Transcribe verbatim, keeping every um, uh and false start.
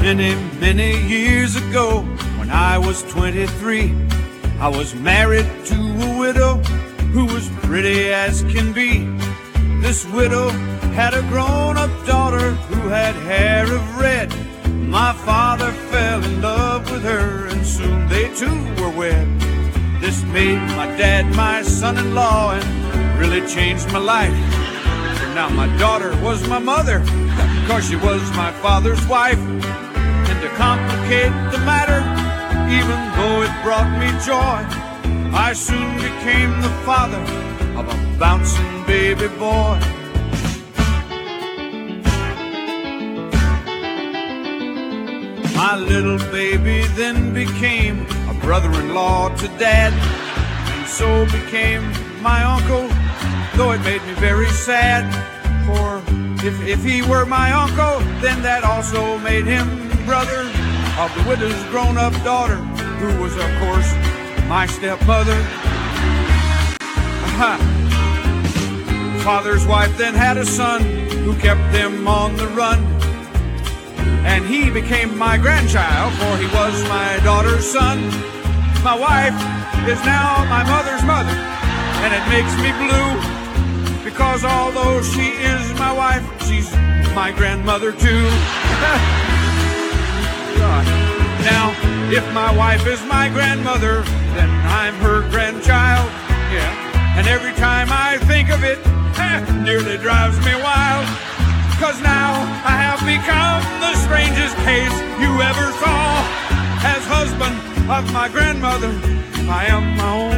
Many, many years ago, when I was twenty-three, I was married to a widow who was pretty as can be. This widow had a grown-up daughter who had hair of red. My father fell in love with her, and soon they too were wed. This made my dad my son-in-law and really changed my life. For now my daughter was my mother, because she was my father's wife. And to complicate the matter, even though it brought me joy, I soon became the father of a bouncing baby boy. My little baby then became a brother-in-law to Dad, and so became my uncle, though it made me very sad. For if, if he were my uncle, then that also made him brother of the widow's grown-up daughter, who was, of course, my stepmother. Aha. Father's wife then had a son who kept them on the run, and he became my grandchild, for he was my daughter's son. My wife is now my mother's mother, and it makes me blue, because although she is my wife, she's my grandmother too. Now, if my wife is my grandmother, then I'm her grandchild, yeah. And every time I think of it, it nearly drives me wild, 'cause now I have become the strangest case you ever saw. As husband of my grandmother, I am my own